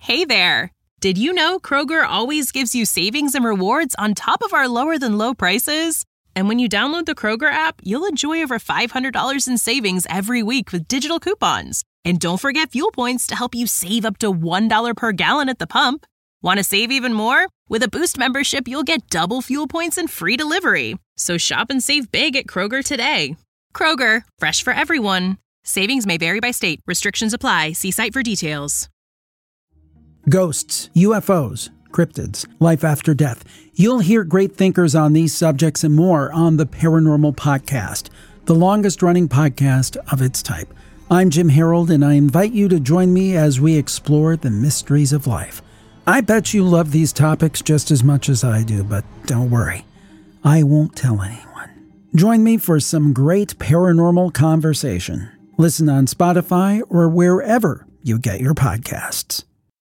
Hey there! Did you know Kroger always gives you savings and rewards on top of our lower-than-low prices? And when you download the Kroger app, you'll enjoy over $500 in savings every week with digital coupons. And don't forget fuel points to help you save up to $1 per gallon at the pump. Want to save even more? With a Boost membership, you'll get double fuel points and free delivery. So shop and save big at Kroger today. Kroger, fresh for everyone. Savings may vary by state. Restrictions apply. See site for details. Ghosts, UFOs, cryptids, life after death. You'll hear great thinkers on these subjects and more on the Paranormal Podcast, the longest-running podcast of its type. I'm Jim Harold, and I invite you to join me as we explore the mysteries of life. I bet you love these topics just as much as I do, but don't worry. I won't tell anyone. Join me for some great paranormal conversation. Listen on Spotify or wherever you get your podcasts.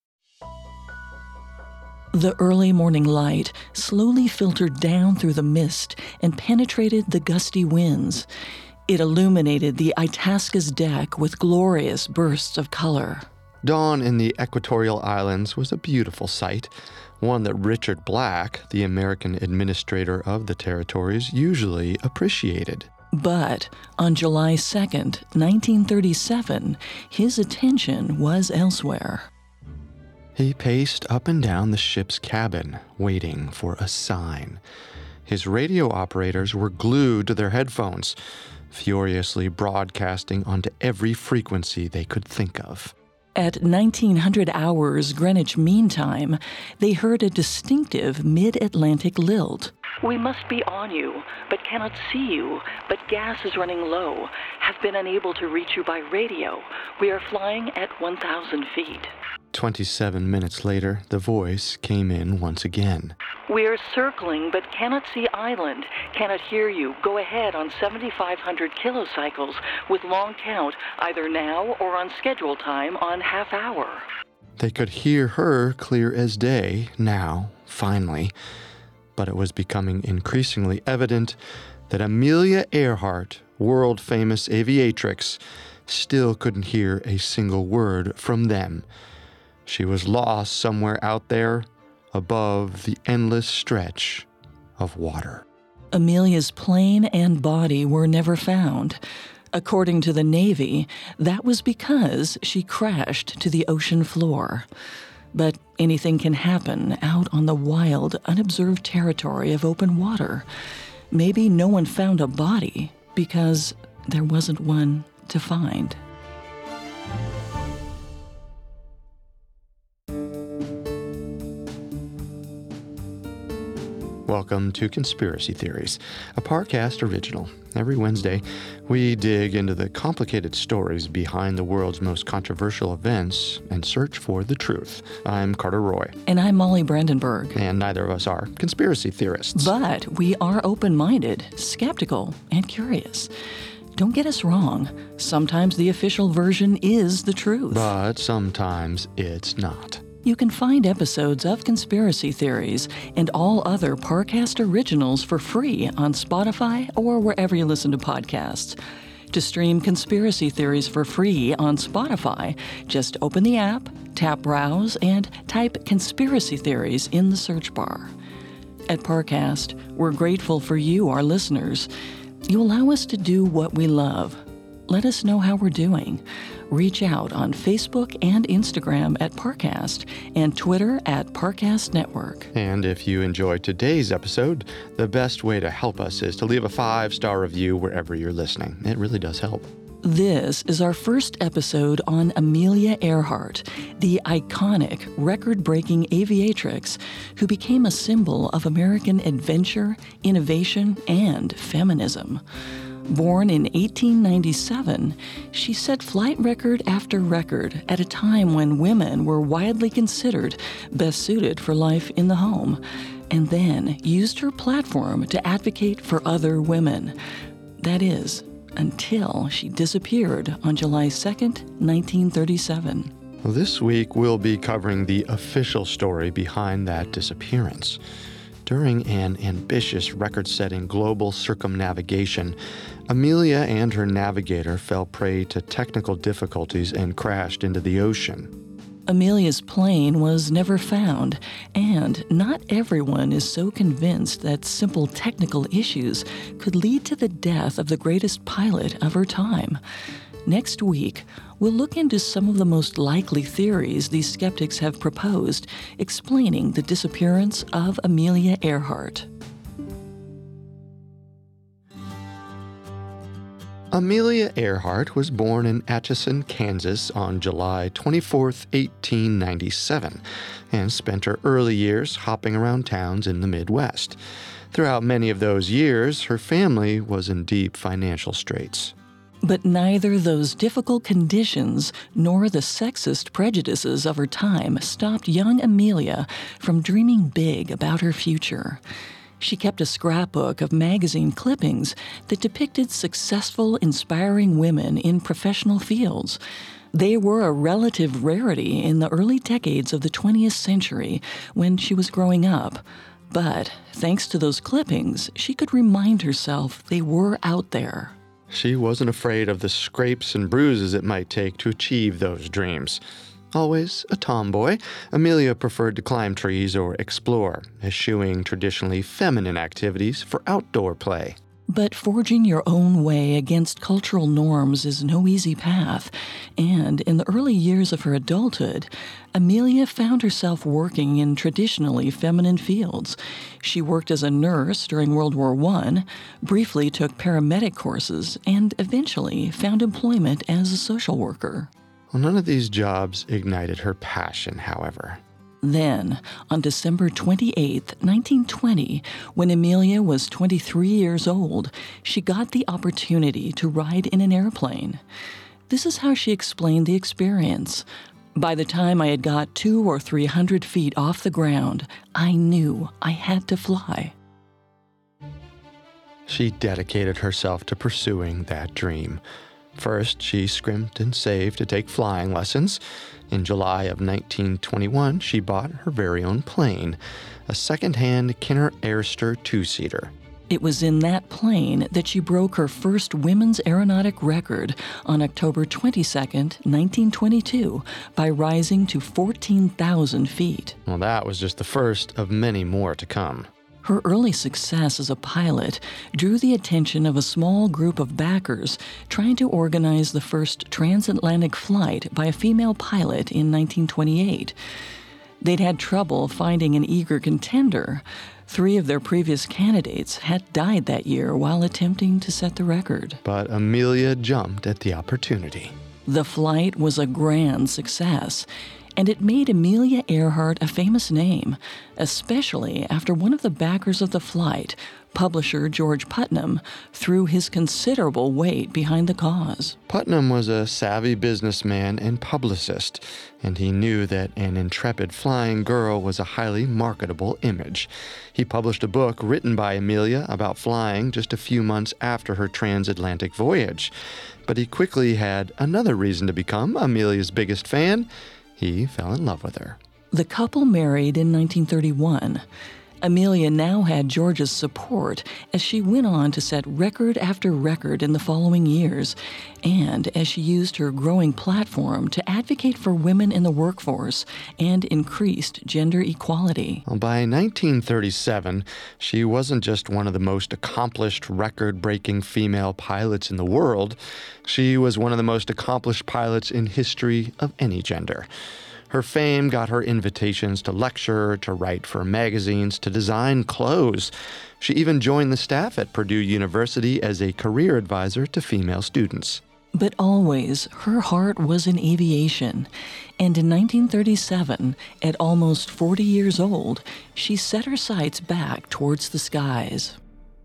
The early morning light slowly filtered down through the mist and penetrated the gusty winds. It illuminated the Itasca's deck with glorious bursts of color. Dawn in the Equatorial Islands was a beautiful sight, one that Richard Black, the American administrator of the territories, usually appreciated. But on July 2nd, 1937, his attention was elsewhere. He paced up and down the ship's cabin, waiting for a sign. His radio operators were glued to their headphones, furiously broadcasting onto every frequency they could think of. At 1900 hours Greenwich Mean Time, they heard a distinctive mid-Atlantic lilt. We must be on you, but cannot see you, but gas is running low. Have been unable to reach you by radio. We are flying at 1,000 feet. 27 minutes later, the voice came in once again. We are circling, but cannot see island. Cannot hear you. Go ahead on 7,500 kilocycles with long count, either now or on schedule time on half hour. They could hear her clear as day, now, finally. But it was becoming increasingly evident that Amelia Earhart, world-famous aviatrix, still couldn't hear a single word from them. She was lost somewhere out there above the endless stretch of water. Amelia's plane and body were never found. According to the Navy, that was because she crashed to the ocean floor. But anything can happen out on the wild, unobserved territory of open water. Maybe no one found a body because there wasn't one to find. Welcome to Conspiracy Theories, a Parcast original. Every Wednesday, we dig into the complicated stories behind the world's most controversial events and search for the truth. I'm Carter Roy. And I'm Molly Brandenburg. And neither of us are conspiracy theorists. But we are open-minded, skeptical, and curious. Don't get us wrong. Sometimes the official version is the truth. But sometimes it's not. You can find episodes of Conspiracy Theories and all other Parcast originals for free on Spotify or wherever you listen to podcasts. To stream Conspiracy Theories for free on Spotify, just open the app, tap Browse, and type Conspiracy Theories in the search bar. At Parcast, we're grateful for you, our listeners. You allow us to do what we love. Let us know how we're doing. Reach out on Facebook and Instagram at Parcast and Twitter at Parcast Network. And if you enjoyed today's episode, the best way to help us is to leave a 5-star review wherever you're listening. It really does help. This is our first episode on Amelia Earhart, the iconic, record-breaking aviatrix who became a symbol of American adventure, innovation, and feminism. Born in 1897, she set flight record after record at a time when women were widely considered best suited for life in the home, and then used her platform to advocate for other women. That is, until she disappeared on July 2nd, 1937. This week, we'll be covering the official story behind that disappearance. During an ambitious record-setting global circumnavigation, Amelia and her navigator fell prey to technical difficulties and crashed into the ocean. Amelia's plane was never found, and not everyone is so convinced that simple technical issues could lead to the death of the greatest pilot of her time. Next week, we'll look into some of the most likely theories these skeptics have proposed, explaining the disappearance of Amelia Earhart. Amelia Earhart was born in Atchison, Kansas on July 24, 1897, and spent her early years hopping around towns in the Midwest. Throughout many of those years, her family was in deep financial straits. But neither those difficult conditions nor the sexist prejudices of her time stopped young Amelia from dreaming big about her future. She kept a scrapbook of magazine clippings that depicted successful, inspiring women in professional fields. They were a relative rarity in the early decades of the 20th century when she was growing up. But thanks to those clippings, she could remind herself they were out there. She wasn't afraid of the scrapes and bruises it might take to achieve those dreams. Always a tomboy, Amelia preferred to climb trees or explore, eschewing traditionally feminine activities for outdoor play. But forging your own way against cultural norms is no easy path, and in the early years of her adulthood, Amelia found herself working in traditionally feminine fields. She worked as a nurse during World War I, briefly took paramedic courses, and eventually found employment as a social worker. Well, none of these jobs ignited her passion, however. Then, on December 28, 1920, when Amelia was 23 years old, she got the opportunity to ride in an airplane. This is how she explained the experience. By the time I had got 200 or 300 feet off the ground, I knew I had to fly. She dedicated herself to pursuing that dream. First, she scrimped and saved to take flying lessons. In July of 1921, she bought her very own plane, a second-hand Kinner Airster two-seater. It was in that plane that she broke her first women's aeronautic record on October 22, 1922, by rising to 14,000 feet. Well, that was just the first of many more to come. Her early success as a pilot drew the attention of a small group of backers trying to organize the first transatlantic flight by a female pilot in 1928. They'd had trouble finding an eager contender. 3 of their previous candidates had died that year while attempting to set the record. But Amelia jumped at the opportunity. The flight was a grand success, and it made Amelia Earhart a famous name, especially after one of the backers of the flight, publisher George Putnam, threw his considerable weight behind the cause. Putnam was a savvy businessman and publicist, and he knew that an intrepid flying girl was a highly marketable image. He published a book written by Amelia about flying just a few months after her transatlantic voyage. But he quickly had another reason to become Amelia's biggest fan. He fell in love with her. The couple married in 1931. Amelia now had George's support as she went on to set record after record in the following years, and as she used her growing platform to advocate for women in the workforce and increased gender equality. Well, by 1937, she wasn't just one of the most accomplished, record-breaking female pilots in the world. She was one of the most accomplished pilots in history of any gender. Her fame got her invitations to lecture, to write for magazines, to design clothes. She even joined the staff at Purdue University as a career advisor to female students. But always, her heart was in aviation. And in 1937, at almost 40 years old, she set her sights back towards the skies.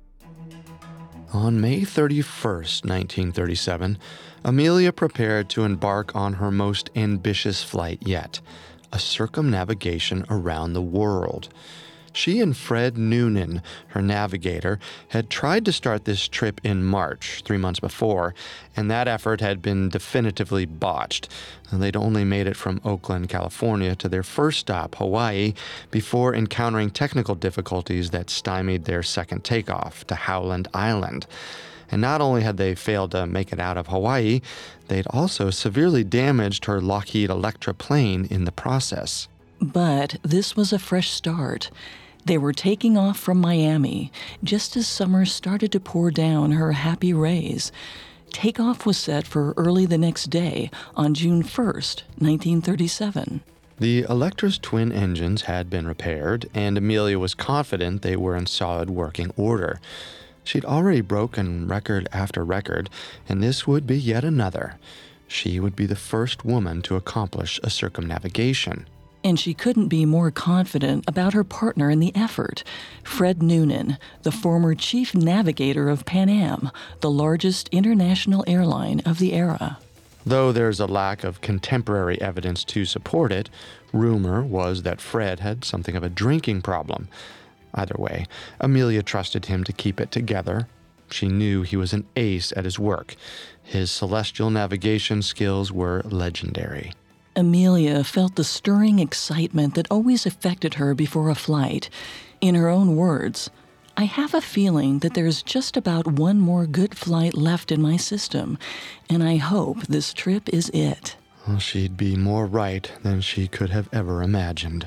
On May 31st, 1937, Amelia prepared to embark on her most ambitious flight yet, a circumnavigation around the world. She and Fred Noonan, her navigator, had tried to start this trip in March, 3 months before, and that effort had been definitively botched. They'd only made it from Oakland, California to their first stop, Hawaii, before encountering technical difficulties that stymied their second takeoff to Howland Island. And not only had they failed to make it out of Hawaii, they'd also severely damaged her Lockheed Electra plane in the process. But this was a fresh start. They were taking off from Miami just as summer started to pour down her happy rays. Takeoff was set for early the next day on June 1st, 1937. The Electra's twin engines had been repaired, and Amelia was confident they were in solid working order. She'd already broken record after record, and this would be yet another. She would be the first woman to accomplish a circumnavigation. And she couldn't be more confident about her partner in the effort, Fred Noonan, the former chief navigator of Pan Am, the largest international airline of the era. Though there's a lack of contemporary evidence to support it, rumor was that Fred had something of a drinking problem. Either way, Amelia trusted him to keep it together. She knew he was an ace at his work. His celestial navigation skills were legendary. Amelia felt the stirring excitement that always affected her before a flight. In her own words, "I have a feeling that there's just about one more good flight left in my system, and I hope this trip is it." Well, she'd be more right than she could have ever imagined.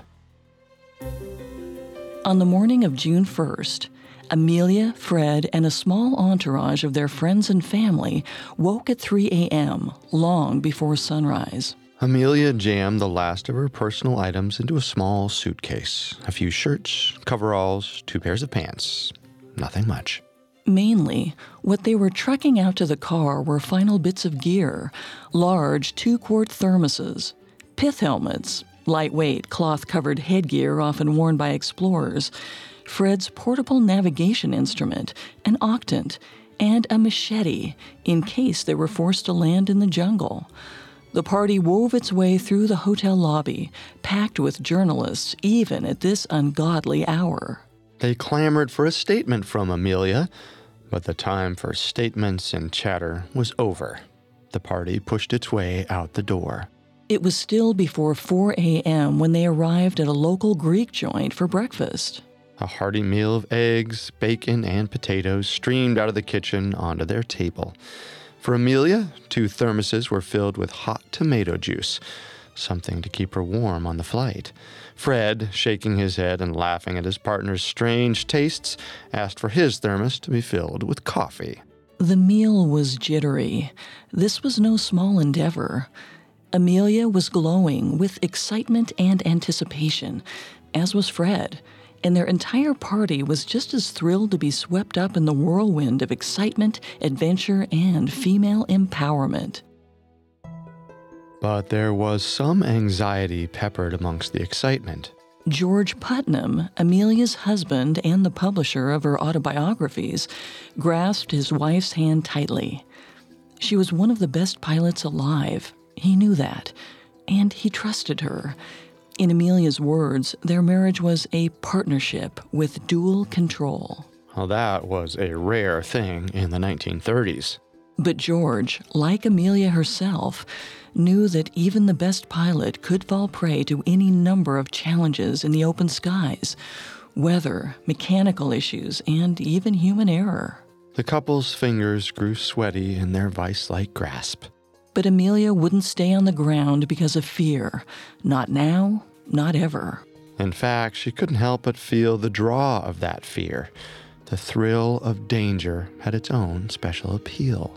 On the morning of June 1st, Amelia, Fred, and a small entourage of their friends and family woke at 3 a.m., long before sunrise. Amelia jammed the last of her personal items into a small suitcase. A few shirts, coveralls, 2 pairs of pants. Nothing much. Mainly, what they were trucking out to the car were final bits of gear, large 2-quart thermoses, pith helmets, lightweight cloth-covered headgear often worn by explorers, Fred's portable navigation instrument, an octant, and a machete in case they were forced to land in the jungle. The party wove its way through the hotel lobby, packed with journalists even at this ungodly hour. They clamored for a statement from Amelia, but the time for statements and chatter was over. The party pushed its way out the door. It was still before 4 a.m. when they arrived at a local Greek joint for breakfast. A hearty meal of eggs, bacon, and potatoes streamed out of the kitchen onto their table. For Amelia, 2 thermoses were filled with hot tomato juice, something to keep her warm on the flight. Fred, shaking his head and laughing at his partner's strange tastes, asked for his thermos to be filled with coffee. The meal was jittery. This was no small endeavor. Amelia was glowing with excitement and anticipation, as was Fred, and their entire party was just as thrilled to be swept up in the whirlwind of excitement, adventure, and female empowerment. But there was some anxiety peppered amongst the excitement. George Putnam, Amelia's husband and the publisher of her autobiographies, grasped his wife's hand tightly. She was one of the best pilots alive. He knew that, and he trusted her. In Amelia's words, their marriage was a partnership with dual control. Well, that was a rare thing in the 1930s. But George, like Amelia herself, knew that even the best pilot could fall prey to any number of challenges in the open skies, weather, mechanical issues, and even human error. The couple's fingers grew sweaty in their vice-like grasp. But Amelia wouldn't stay on the ground because of fear. Not now, not ever. In fact, she couldn't help but feel the draw of that fear. The thrill of danger had its own special appeal.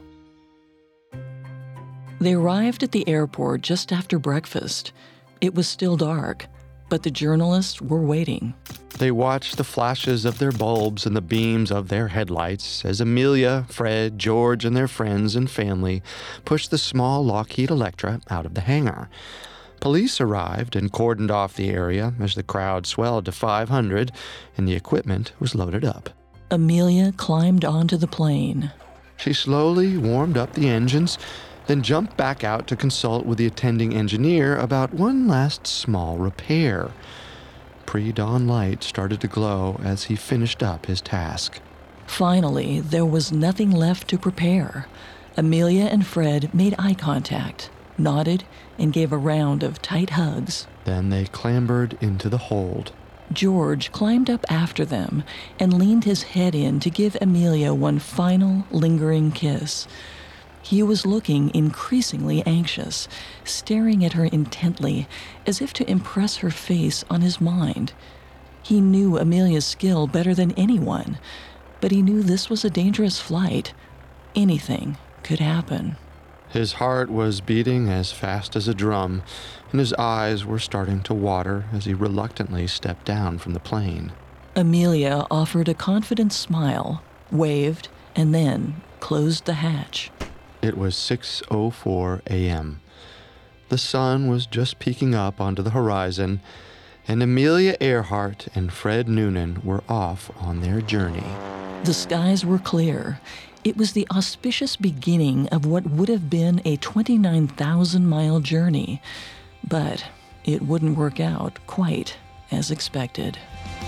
They arrived at the airport just after breakfast. It was still dark, but the journalists were waiting. They watched the flashes of their bulbs and the beams of their headlights as Amelia, Fred, George, and their friends and family pushed the small Lockheed Electra out of the hangar. Police arrived and cordoned off the area as the crowd swelled to 500 and the equipment was loaded up. Amelia climbed onto the plane. She slowly warmed up the engines, then jumped back out to consult with the attending engineer about one last small repair. Pre-dawn light started to glow as he finished up his task. Finally, there was nothing left to prepare. Amelia and Fred made eye contact, nodded, and gave a round of tight hugs. Then they clambered into the hold. George climbed up after them and leaned his head in to give Amelia one final, lingering kiss. He was looking increasingly anxious, staring at her intently, as if to impress her face on his mind. He knew Amelia's skill better than anyone, but he knew this was a dangerous flight. Anything could happen. His heart was beating as fast as a drum, and his eyes were starting to water as he reluctantly stepped down from the plane. Amelia offered a confident smile, waved, and then closed the hatch. It was 6:04 a.m. The sun was just peeking up onto the horizon, and Amelia Earhart and Fred Noonan were off on their journey. The skies were clear. It was the auspicious beginning of what would have been a 29,000-mile journey, but it wouldn't work out quite as expected.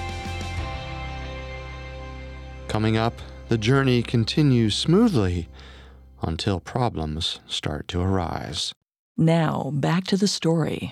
Coming up, the journey continues smoothly until problems start to arise. Now, back to the story.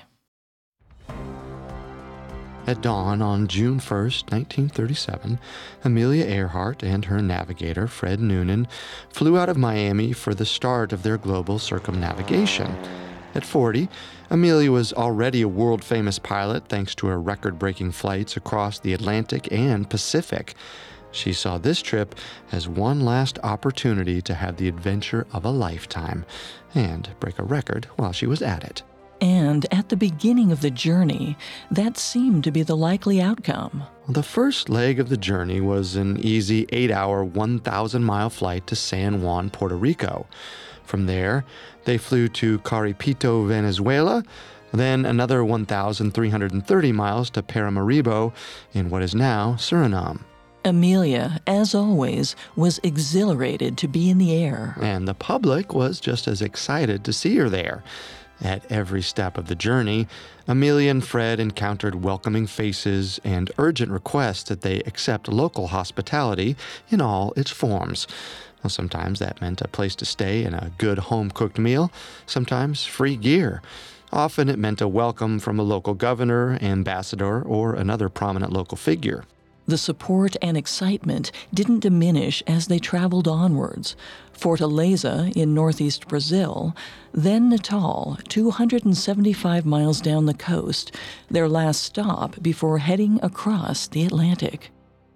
At dawn on June 1st, 1937, Amelia Earhart and her navigator, Fred Noonan, flew out of Miami for the start of their global circumnavigation. At 40, Amelia was already a world-famous pilot thanks to her record-breaking flights across the Atlantic and Pacific. She saw this trip as one last opportunity to have the adventure of a lifetime and break a record while she was at it. And at the beginning of the journey, that seemed to be the likely outcome. The first leg of the journey was an easy 8-hour, 1,000-mile flight to San Juan, Puerto Rico. From there, they flew to Caripito, Venezuela, then another 1,330 miles to Paramaribo in what is now Suriname. Amelia, as always, was exhilarated to be in the air. And the public was just as excited to see her there. At every step of the journey, Amelia and Fred encountered welcoming faces and urgent requests that they accept local hospitality in all its forms. Well, sometimes that meant a place to stay and a good home-cooked meal, sometimes free gear. Often it meant a welcome from a local governor, ambassador, or another prominent local figure. The support and excitement didn't diminish as they traveled onwards. Fortaleza in northeast Brazil, then Natal, 275 miles down the coast, their last stop before heading across the Atlantic.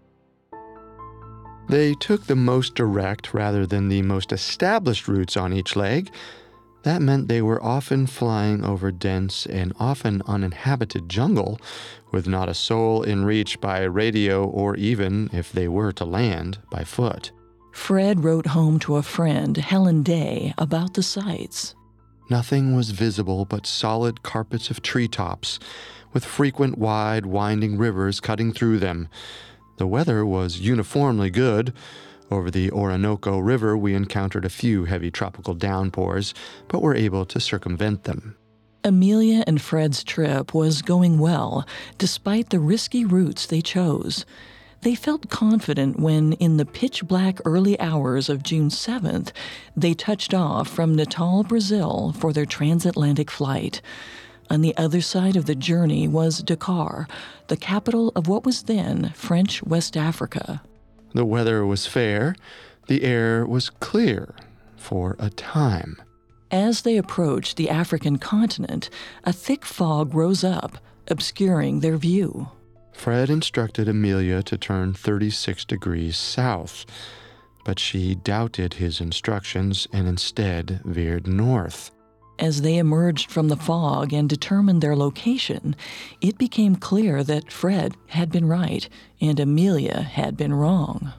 They took the most direct rather than the most established routes on each leg. That meant they were often flying over dense and often uninhabited jungle, with not a soul in reach by radio or even, if they were to land, by foot. Fred wrote home to a friend, Helen Day, about the sights. Nothing was visible but solid carpets of treetops, with frequent wide, winding rivers cutting through them. The weather was uniformly good. Over the Orinoco River, we encountered a few heavy tropical downpours, but were able to circumvent them. Amelia and Fred's trip was going well, despite the risky routes they chose. They felt confident when, in the pitch-black early hours of June 7th, they touched off from Natal, Brazil, for their transatlantic flight. On the other side of the journey was Dakar, the capital of what was then French West Africa. The weather was fair. The air was clear for a time. As they approached the African continent, a thick fog rose up, obscuring their view. Fred instructed Amelia to turn 36 degrees south, but she doubted his instructions and instead veered north. As they emerged from the fog and determined their location, it became clear that Fred had been right and Amelia had been wrong.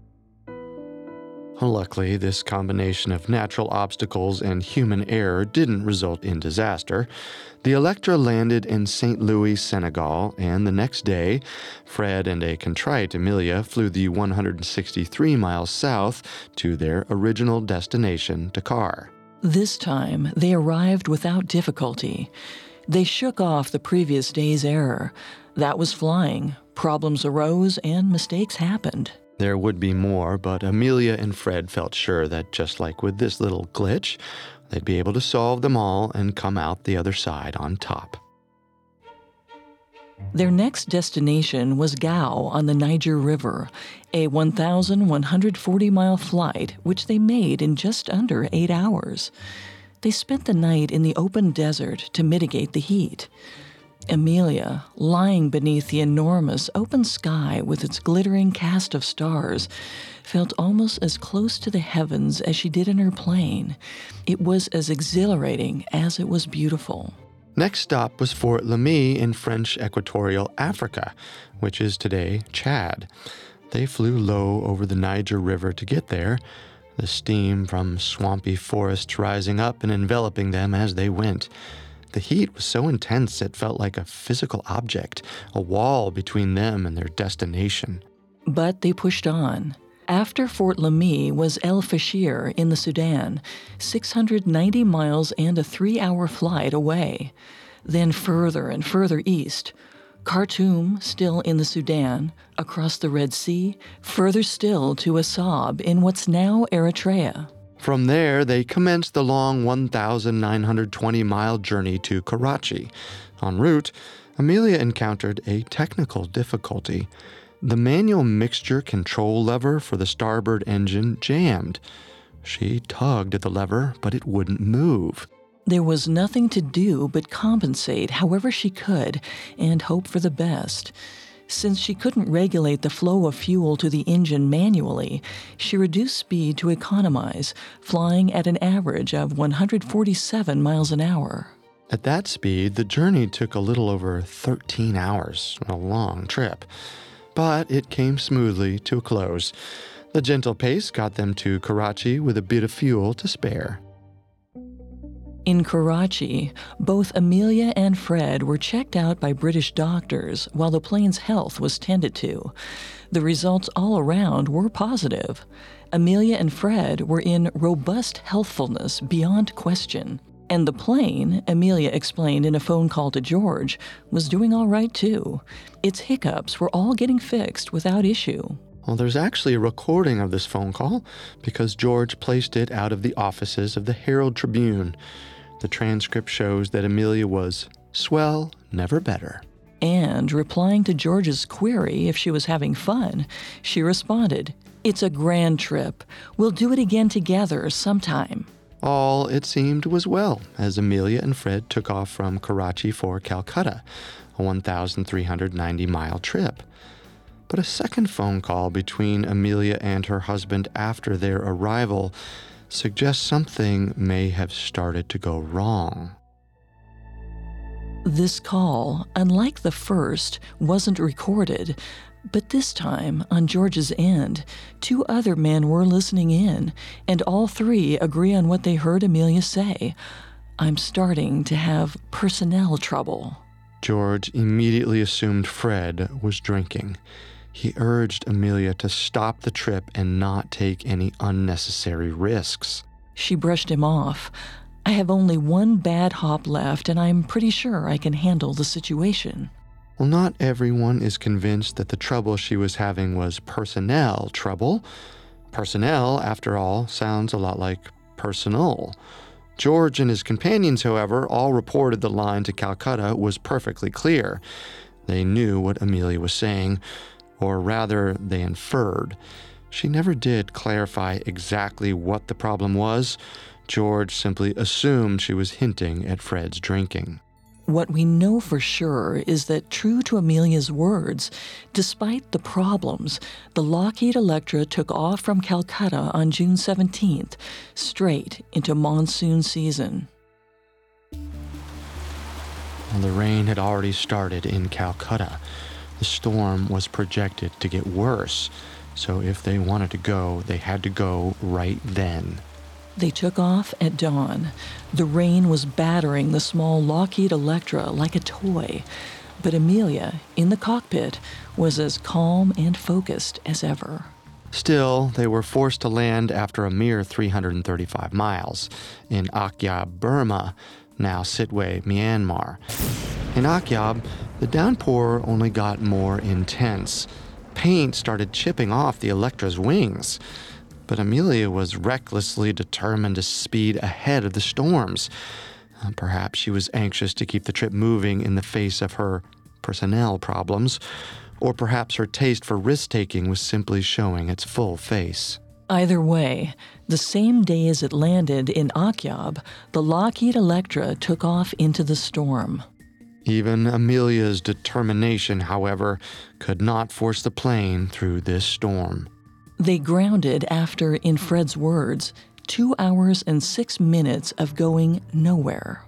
Luckily, this combination of natural obstacles and human error didn't result in disaster. The Electra landed in St. Louis, Senegal, and the next day, Fred and a contrite Amelia flew the 163 miles south to their original destination, Dakar. This time, they arrived without difficulty. They shook off the previous day's error. That was flying. Problems arose and mistakes happened. There would be more, but Amelia and Fred felt sure that just like with this little glitch, they'd be able to solve them all and come out the other side on top. Their next destination was Gao on the Niger River, a 1,140-mile flight which they made in just under 8 hours. They spent the night in the open desert to mitigate the heat. Amelia, lying beneath the enormous open sky with its glittering cast of stars, felt almost as close to the heavens as she did in her plane. It was as exhilarating as it was beautiful. Next stop was Fort Lamy in French Equatorial Africa, which is today Chad. They flew low over the Niger River to get there, the steam from swampy forests rising up and enveloping them as they went. The heat was so intense it felt like a physical object, a wall between them and their destination. But they pushed on. After Fort Lamy was El Fasher in the Sudan, 690 miles and a 3-hour flight away. Then further and further east. Khartoum, still in the Sudan, across the Red Sea, further still to Assab in what's now Eritrea. From there, they commenced the long 1,920-mile journey to Karachi. En route, Amelia encountered a technical difficulty. The manual mixture control lever for the starboard engine jammed. She tugged at the lever, but it wouldn't move. There was nothing to do but compensate however she could and hope for the best. Since she couldn't regulate the flow of fuel to the engine manually, she reduced speed to economize, flying at an average of 147 miles an hour. At that speed, the journey took a little over 13 hours, a long trip. But it came smoothly to a close. The gentle pace got them to Karachi with a bit of fuel to spare. In Karachi, both Amelia and Fred were checked out by British doctors while the plane's health was tended to. The results all around were positive. Amelia and Fred were in robust healthfulness beyond question. And the plane, Amelia explained in a phone call to George, was doing all right too. Its hiccups were all getting fixed without issue. Well, there's actually a recording of this phone call because George placed it out of the offices of the Herald Tribune. The transcript shows that Amelia was swell, never better. And replying to George's query if she was having fun, she responded, "It's a grand trip. We'll do it again together sometime." All, it seemed, was well as Amelia and Fred took off from Karachi for Calcutta, a 1,390-mile trip. But a second phone call between Amelia and her husband after their arrival suggests something may have started to go wrong. This call, unlike the first, wasn't recorded, but this time, on George's end, 2 other men were listening in, and all 3 agree on what they heard Amelia say. "I'm starting to have personnel trouble." George immediately assumed Fred was drinking. He urged Amelia to stop the trip and not take any unnecessary risks. She brushed him off. "I have only 1 bad hop left, and I'm pretty sure I can handle the situation." Well, not everyone is convinced that the trouble she was having was personnel trouble. Personnel, after all, sounds a lot like personal. George and his companions, however, all reported the line to Calcutta was perfectly clear. They knew what Amelia was saying, or rather, they inferred. She never did clarify exactly what the problem was. George simply assumed she was hinting at Fred's drinking. What we know for sure is that, true to Amelia's words, despite the problems, the Lockheed Electra took off from Calcutta on June 17th, straight into monsoon season. Well, the rain had already started in Calcutta. The storm was projected to get worse, so if they wanted to go, they had to go right then. They took off at dawn. The rain was battering the small Lockheed Electra like a toy, but Amelia, in the cockpit, was as calm and focused as ever. Still, they were forced to land after a mere 335 miles in Akyab, Burma, now Sittwe, Myanmar. In Akyab, the downpour only got more intense. Paint started chipping off the Electra's wings. But Amelia was recklessly determined to speed ahead of the storms. Perhaps she was anxious to keep the trip moving in the face of her personnel problems, or perhaps her taste for risk-taking was simply showing its full face. Either way, the same day as it landed in Akyab, the Lockheed Electra took off into the storm. Even Amelia's determination, however, could not force the plane through this storm. They grounded after, in Fred's words, 2 hours and 6 minutes of going nowhere.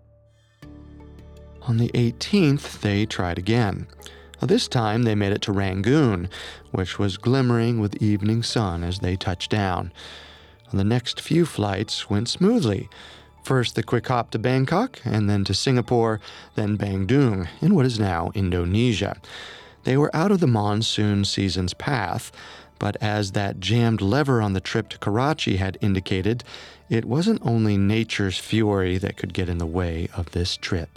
On the 18th, they tried again. This time, they made it to Rangoon, which was glimmering with evening sun as they touched down. The next few flights went smoothly. First, the quick hop to Bangkok, and then to Singapore, then Bandung, in what is now Indonesia. They were out of the monsoon season's path, but as that jammed lever on the trip to Karachi had indicated, it wasn't only nature's fury that could get in the way of this trip.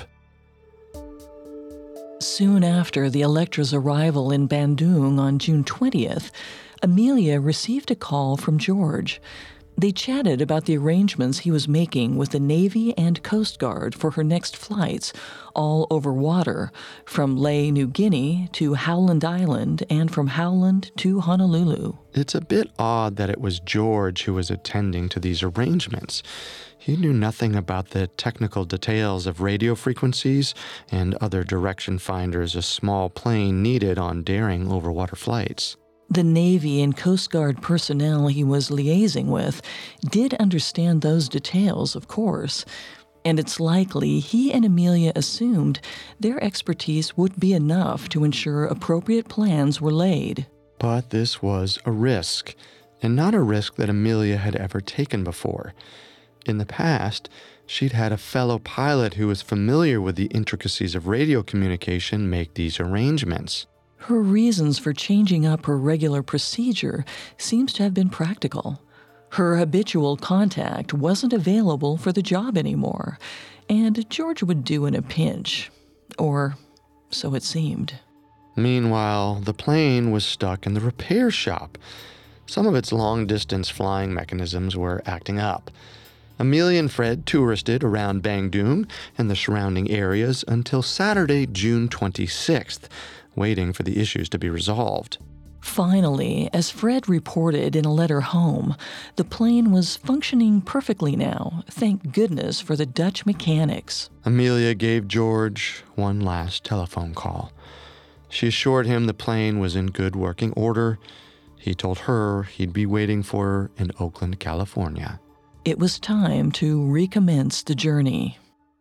Soon after the Electra's arrival in Bandung on June 20th, Amelia received a call from George. They chatted about the arrangements he was making with the Navy and Coast Guard for her next flights, all over water, from Lae, New Guinea to Howland Island and from Howland to Honolulu. It's a bit odd that it was George who was attending to these arrangements. He knew nothing about the technical details of radio frequencies and other direction finders a small plane needed on daring overwater flights. The Navy and Coast Guard personnel he was liaising with did understand those details, of course, and it's likely he and Amelia assumed their expertise would be enough to ensure appropriate plans were laid. But this was a risk, and not a risk that Amelia had ever taken before. In the past, she'd had a fellow pilot who was familiar with the intricacies of radio communication make these arrangements. Her reasons for changing up her regular procedure seems to have been practical. Her habitual contact wasn't available for the job anymore, and George would do in a pinch. Or so it seemed. Meanwhile, the plane was stuck in the repair shop. Some of its long-distance flying mechanisms were acting up. Amelia and Fred touristed around Bandung and the surrounding areas until Saturday, June 26th, waiting for the issues to be resolved. Finally, as Fred reported in a letter home, the plane was functioning perfectly now, thank goodness for the Dutch mechanics. Amelia gave George one last telephone call. She assured him the plane was in good working order. He told her he'd be waiting for her in Oakland, California. It was time to recommence the journey.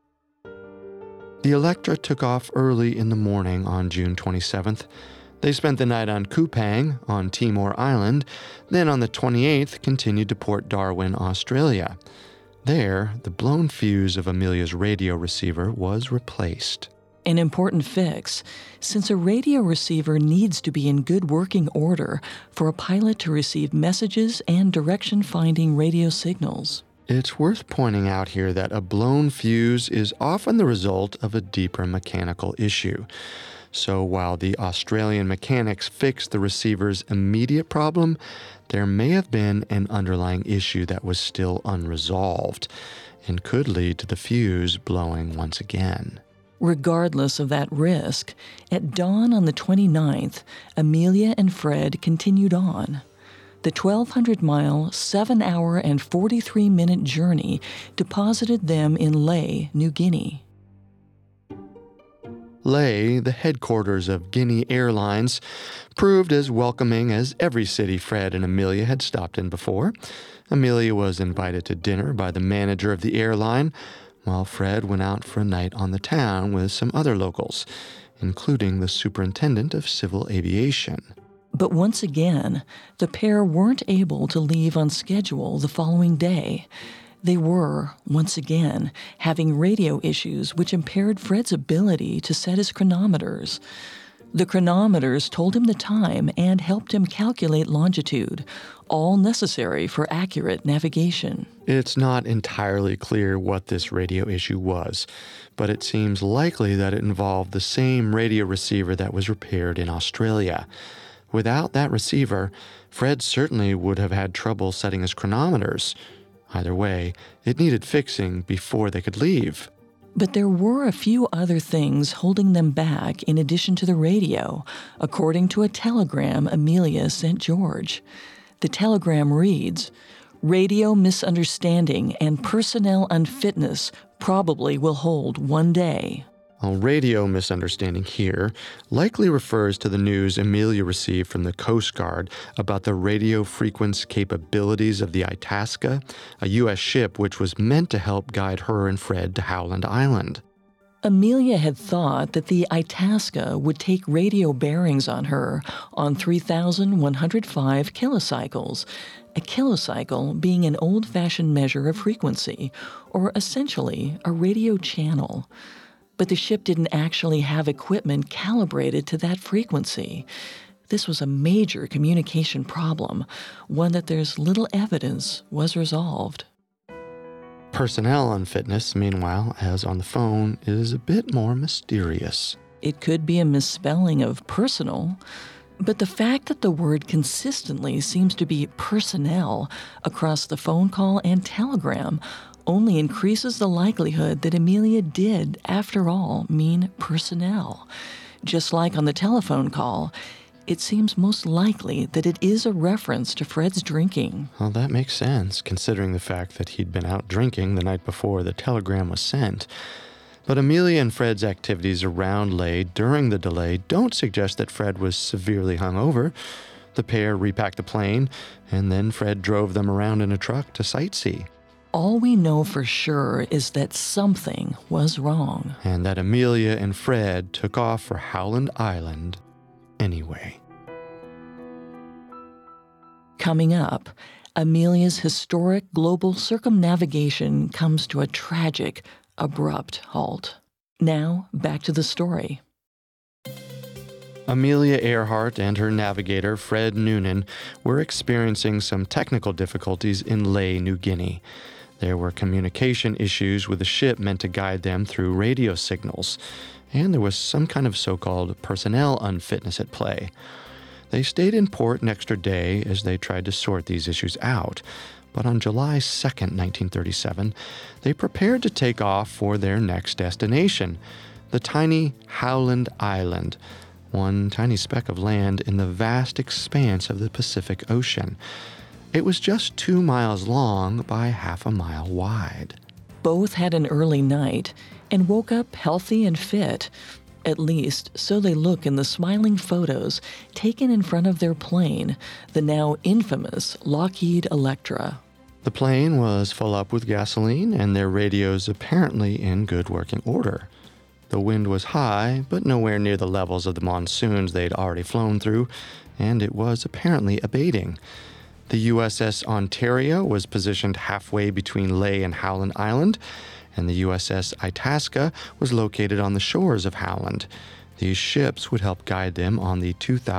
The Electra took off early in the morning on June 27th. They spent the night on Kupang on Timor Island, then on the 28th continued to Port Darwin, Australia. There, the blown fuse of Amelia's radio receiver was replaced. An important fix, since a radio receiver needs to be in good working order for a pilot to receive messages and direction-finding radio signals. It's worth pointing out here that a blown fuse is often the result of a deeper mechanical issue. So while the Australian mechanics fixed the receiver's immediate problem, there may have been an underlying issue that was still unresolved and could lead to the fuse blowing once again. Regardless of that risk, at dawn on the 29th, Amelia and Fred continued on. The 1,200-mile, 7-hour, and 43-minute journey deposited them in Lae, New Guinea. Lae, the headquarters of Guinea Airlines, proved as welcoming as every city Fred and Amelia had stopped in before. Amelia was invited to dinner by the manager of the airline, while Fred went out for a night on the town with some other locals, including the superintendent of civil aviation. But once again, the pair weren't able to leave on schedule the following day. They were, once again, having radio issues which impaired Fred's ability to set his chronometers. The chronometers told him the time and helped him calculate longitude, all necessary for accurate navigation. It's not entirely clear what this radio issue was, but it seems likely that it involved the same radio receiver that was repaired in Australia. Without that receiver, Fred certainly would have had trouble setting his chronometers. Either way, it needed fixing before they could leave. But there were a few other things holding them back in addition to the radio, according to a telegram Amelia sent George. The telegram reads, "Radio misunderstanding and personnel unfitness probably will hold one day." Well, radio misunderstanding here likely refers to the news Amelia received from the Coast Guard about the radio frequency capabilities of the Itasca, a U.S. ship which was meant to help guide her and Fred to Howland Island. Amelia had thought that the Itasca would take radio bearings on her on 3,105 kilocycles, a kilocycle being an old-fashioned measure of frequency, or essentially a radio channel. But the ship didn't actually have equipment calibrated to that frequency. This was a major communication problem, one that there's little evidence was resolved. Personnel unfitness, meanwhile, as on the phone, is a bit more mysterious. It could be a misspelling of personal, but the fact that the word consistently seems to be personnel across the phone call and telegram only increases the likelihood that Amelia did, after all, mean personnel. Just like on the telephone call, it seems most likely that it is a reference to Fred's drinking. Well, that makes sense, considering the fact that he'd been out drinking the night before the telegram was sent. But Amelia and Fred's activities around Ley during the delay don't suggest that Fred was severely hungover. The pair repacked the plane, and then Fred drove them around in a truck to sightsee. All we know for sure is that something was wrong. And that Amelia and Fred took off for Howland Island anyway. Coming up, Amelia's historic global circumnavigation comes to a tragic, abrupt halt. Now, back to the story. Amelia Earhart and her navigator, Fred Noonan, were experiencing some technical difficulties in Ley, New Guinea. There were communication issues with the ship meant to guide them through radio signals, and there was some kind of so-called personnel unfitness at play. They stayed in port an extra day as they tried to sort these issues out, but on July 2nd, 1937, they prepared to take off for their next destination, the tiny Howland Island, one tiny speck of land in the vast expanse of the Pacific Ocean. It was just 2 miles long by half a mile wide. Both had an early night and woke up healthy and fit. At least, so they look in the smiling photos taken in front of their plane, the now infamous Lockheed Electra. The plane was full up with gasoline and their radios apparently in good working order. The wind was high, but nowhere near the levels of the monsoons they'd already flown through, and it was apparently abating. The USS Ontario was positioned halfway between Ley and Howland Island, and the USS Itasca was located on the shores of Howland. These ships would help guide them on the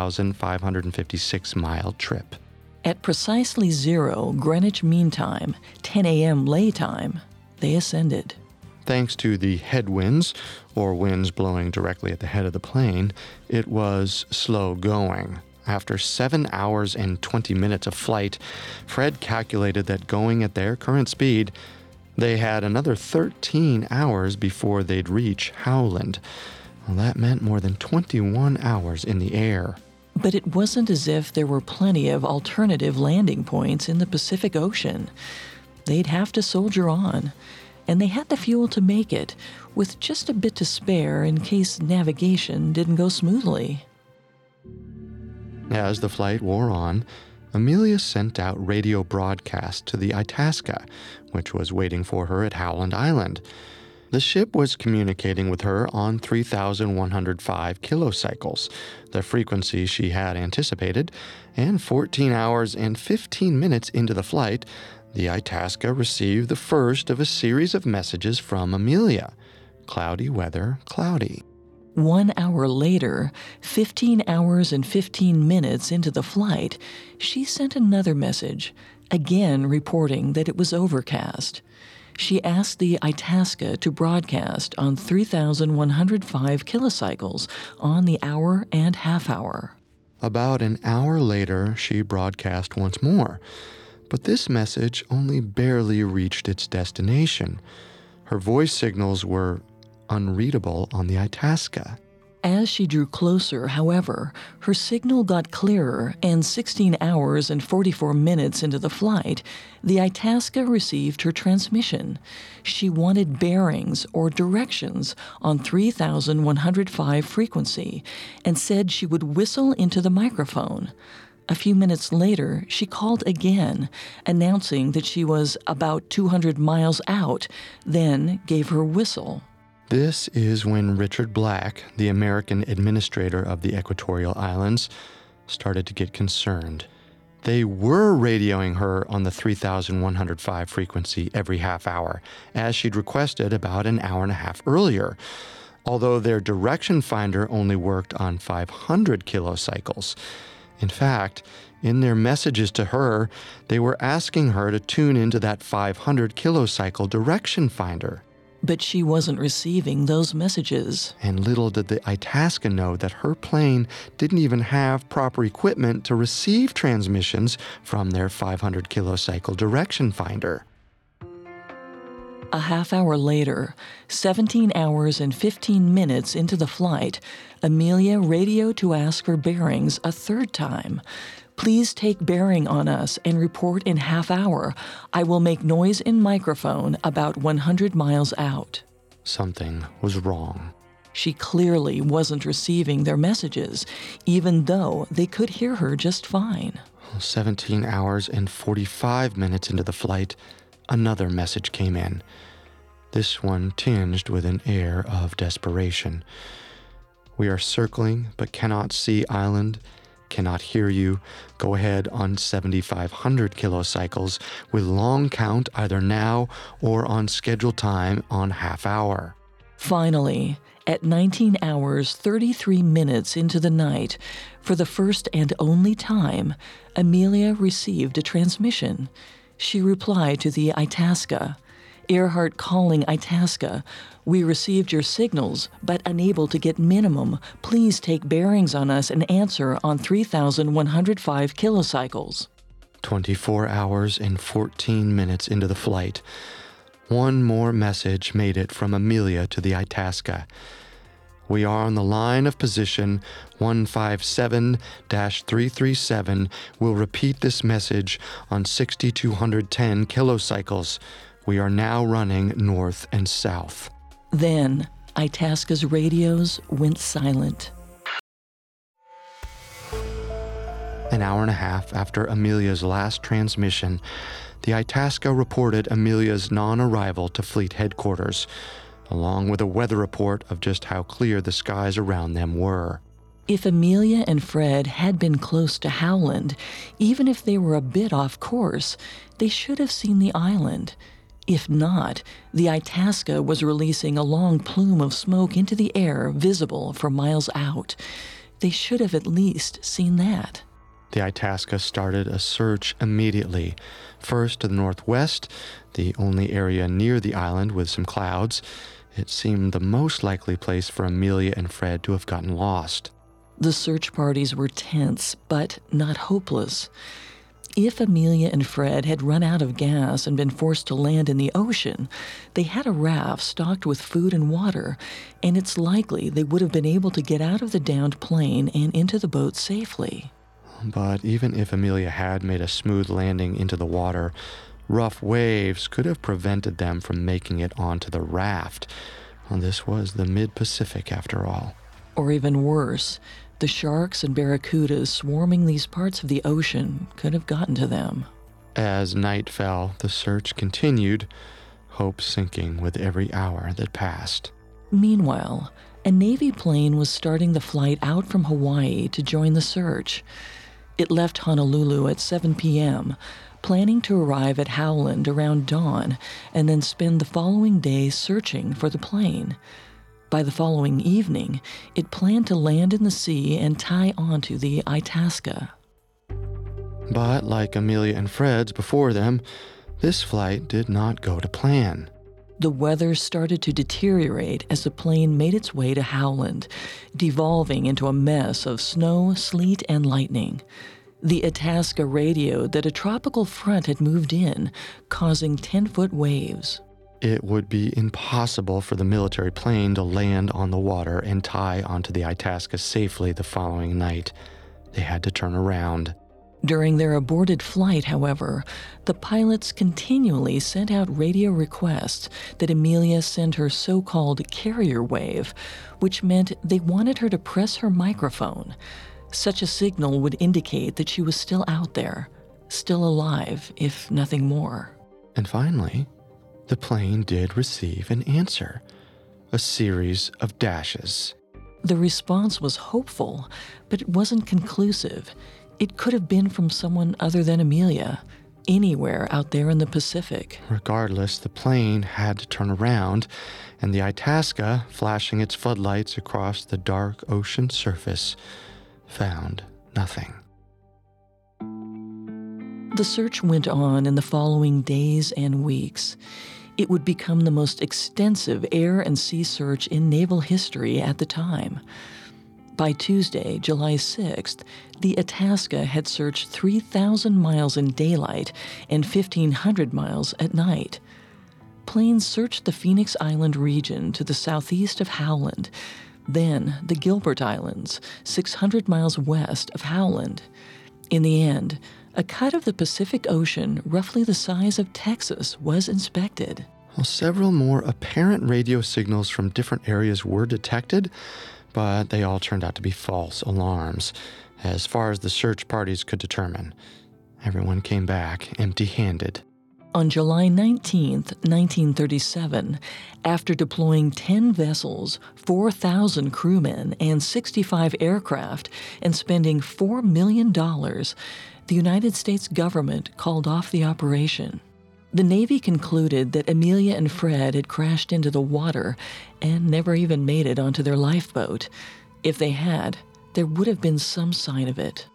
2,556-mile trip. At precisely 0 Greenwich Mean Time, 10 a.m. Ley time, they ascended. Thanks to the headwinds, or winds blowing directly at the head of the plane, it was slow going. After 7 hours and 20 minutes of flight, Fred calculated that going at their current speed, they had another 13 hours before they'd reach Howland. Well, that meant more than 21 hours in the air. But it wasn't as if there were plenty of alternative landing points in the Pacific Ocean. They'd have to soldier on, and they had the fuel to make it, with just a bit to spare in case navigation didn't go smoothly. As the flight wore on, Amelia sent out radio broadcasts to the Itasca, which was waiting for her at Howland Island. The ship was communicating with her on 3,105 kilocycles, the frequency she had anticipated, and 14 hours and 15 minutes into the flight, the Itasca received the first of a series of messages from Amelia. Cloudy weather, cloudy. 1 hour later, 15 hours and 15 minutes into the flight, she sent another message, again reporting that it was overcast. She asked the Itasca to broadcast on 3,105 kilocycles on the hour and half hour. About an hour later, she broadcast once more, but this message only barely reached its destination. Her voice signals were unreadable on the Itasca. As she drew closer, however, her signal got clearer, and 16 hours and 44 minutes into the flight, the Itasca received her transmission. She wanted bearings or directions on 3105 frequency and said she would whistle into the microphone. A few minutes later, she called again, announcing that she was about 200 miles out, then gave her whistle. This is when Richard Black, the American administrator of the Equatorial Islands, started to get concerned. They were radioing her on the 3105 frequency every half hour, as she'd requested about an hour and a half earlier, although their direction finder only worked on 500 kilocycles. In fact, in their messages to her, they were asking her to tune into that 500 kilocycle direction finder. But she wasn't receiving those messages. And little did the Itasca know that her plane didn't even have proper equipment to receive transmissions from their 500 kilocycle direction finder. A half hour later, 17 hours and 15 minutes into the flight, Amelia radioed to ask for bearings a third time. Please take bearing on us and report in half hour. I will make noise in microphone about 100 miles out. Something was wrong. She clearly wasn't receiving their messages, even though they could hear her just fine. 17 hours and 45 minutes into the flight, another message came in. This one tinged with an air of desperation. We are circling but cannot see island. Cannot hear you. Go ahead on 7,500 kilocycles with long count either now or on scheduled time on half hour. Finally, at 19 hours 33 minutes into the night, for the first and only time, Amelia received a transmission. She replied to the Itasca. Earhart calling Itasca. We received your signals, but unable to get minimum. Please take bearings on us and answer on 3,105 kilocycles. 24 hours and 14 minutes into the flight, one more message made it from Amelia to the Itasca. We are on the line of position 157-337. We'll repeat this message on 6,210 kilocycles. We are now running north and south. Then, Itasca's radios went silent. An hour and a half after Amelia's last transmission, the Itasca reported Amelia's non-arrival to fleet headquarters, along with a weather report of just how clear the skies around them were. If Amelia and Fred had been close to Howland, even if they were a bit off course, they should have seen the island. If not, the Itasca was releasing a long plume of smoke into the air visible for miles out. They should have at least seen that. The Itasca started a search immediately, first to the northwest, the only area near the island with some clouds. It seemed the most likely place for Amelia and Fred to have gotten lost. The search parties were tense, but not hopeless. If Amelia and Fred had run out of gas and been forced to land in the ocean, they had a raft stocked with food and water, and it's likely they would have been able to get out of the downed plane and into the boat safely. But even if Amelia had made a smooth landing into the water, rough waves could have prevented them from making it onto the raft. Well, this was the mid-Pacific after all. Or even worse, the sharks and barracudas swarming these parts of the ocean could have gotten to them. As night fell, the search continued, hope sinking with every hour that passed. Meanwhile, a Navy plane was starting the flight out from Hawaii to join the search. It left Honolulu at 7 p.m., planning to arrive at Howland around dawn and then spend the following day searching for the plane. By the following evening, it planned to land in the sea and tie onto the Itasca. But like Amelia and Fred's before them, this flight did not go to plan. The weather started to deteriorate as the plane made its way to Howland, devolving into a mess of snow, sleet, and lightning. The Itasca radioed that a tropical front had moved in, causing 10-foot waves. It would be impossible for the military plane to land on the water and tie onto the Itasca safely the following night. They had to turn around. During their aborted flight, however, the pilots continually sent out radio requests that Amelia send her so-called carrier wave, which meant they wanted her to press her microphone. Such a signal would indicate that she was still out there, still alive, if nothing more. And finally, the plane did receive an answer, a series of dashes. The response was hopeful, but it wasn't conclusive. It could have been from someone other than Amelia, anywhere out there in the Pacific. Regardless, the plane had to turn around, and the Itasca, flashing its floodlights across the dark ocean surface, found nothing. The search went on in the following days and weeks. It would become the most extensive air and sea search in naval history at the time. By Tuesday, July 6th, the Itasca had searched 3,000 miles in daylight and 1,500 miles at night. Planes searched the Phoenix Island region to the southeast of Howland, then the Gilbert Islands, 600 miles west of Howland. In the end, a cut of the Pacific Ocean roughly the size of Texas was inspected. Well, several more apparent radio signals from different areas were detected, but they all turned out to be false alarms, as far as the search parties could determine. Everyone came back empty-handed. On July 19, 1937, after deploying 10 vessels, 4,000 crewmen, and 65 aircraft, and spending $4 million, the United States government called off the operation. The Navy concluded that Amelia and Fred had crashed into the water and never even made it onto their lifeboat. If they had, there would have been some sign of it.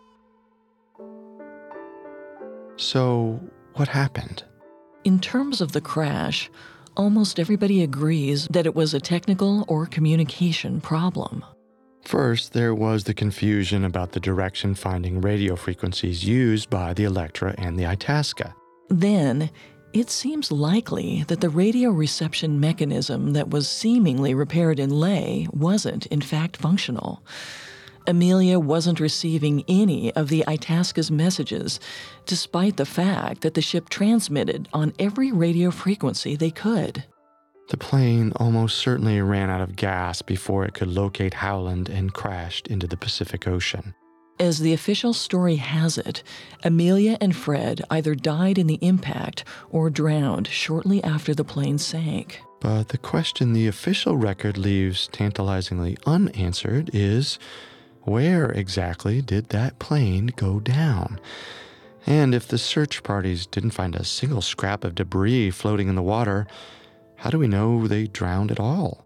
So, what happened? In terms of the crash, almost everybody agrees that it was a technical or communication problem. First, there was the confusion about the direction-finding radio frequencies used by the Electra and the Itasca. Then, it seems likely that the radio reception mechanism that was seemingly repaired in Leh wasn't, in fact, functional. Amelia wasn't receiving any of the Itasca's messages, despite the fact that the ship transmitted on every radio frequency they could. The plane almost certainly ran out of gas before it could locate Howland and crashed into the Pacific Ocean. As the official story has it, Amelia and Fred either died in the impact or drowned shortly after the plane sank. But the question the official record leaves tantalizingly unanswered is, where exactly did that plane go down? And if the search parties didn't find a single scrap of debris floating in the water, how do we know they drowned at all?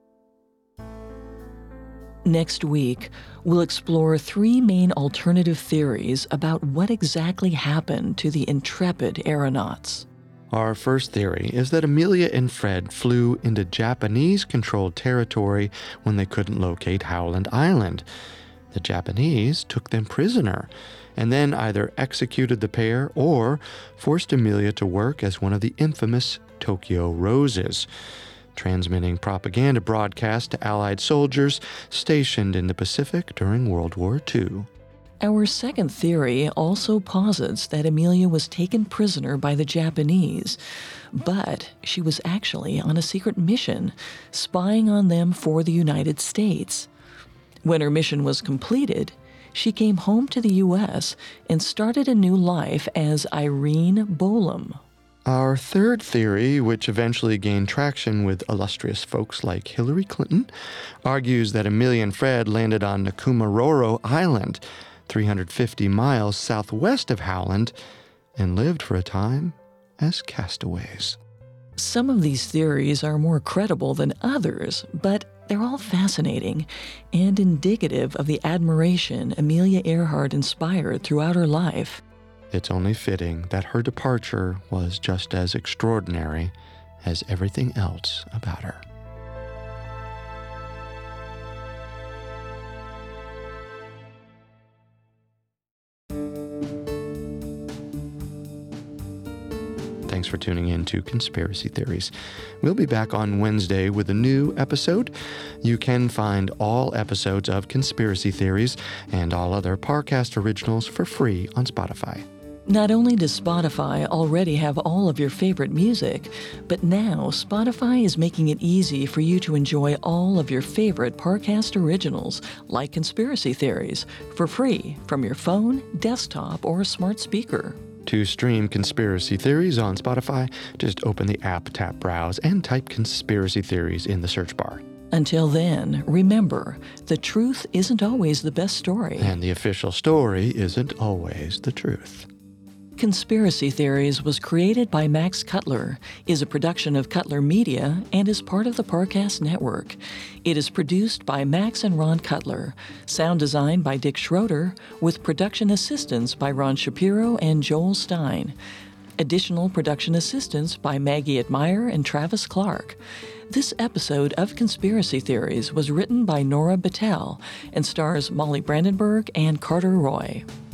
Next week, we'll explore 3 main alternative theories about what exactly happened to the intrepid aeronauts. Our first theory is that Amelia and Fred flew into Japanese-controlled territory when they couldn't locate Howland Island. The Japanese took them prisoner and then either executed the pair or forced Amelia to work as one of the infamous Tokyo Roses, transmitting propaganda broadcasts to Allied soldiers stationed in the Pacific during World War II. Our second theory also posits that Amelia was taken prisoner by the Japanese, but she was actually on a secret mission, spying on them for the United States. When her mission was completed, she came home to the U.S. and started a new life as Irene Bolam. Our third theory, which eventually gained traction with illustrious folks like Hillary Clinton, argues that Amelia and Fred landed on Nkumaroro Island, 350 miles southwest of Howland, and lived for a time as castaways. Some of these theories are more credible than others, but they're all fascinating and indicative of the admiration Amelia Earhart inspired throughout her life. It's only fitting that her departure was just as extraordinary as everything else about her. thanks for tuning in to Conspiracy Theories. We'll be back on Wednesday with a new episode. You can find all episodes of Conspiracy Theories and all other Parcast originals for free on Spotify. Not only does Spotify already have all of your favorite music, but now Spotify is making it easy for you to enjoy all of your favorite Parcast originals, like Conspiracy Theories, for free from your phone, desktop, or smart speaker. To stream Conspiracy Theories on Spotify, just open the app, tap Browse, and type Conspiracy Theories in the search bar. Until then, remember, the truth isn't always the best story. And the official story isn't always the truth. Conspiracy Theories was created by Max Cutler, is a production of Cutler Media, and is part of the Parcast Network. It is produced by Max and Ron Cutler, sound design by Dick Schroeder, with production assistance by Ron Shapiro and Joel Stein. Additional production assistance by Maggie Admire and Travis Clark. This episode of Conspiracy Theories was written by Nora Battelle and stars Molly Brandenburg and Carter Roy.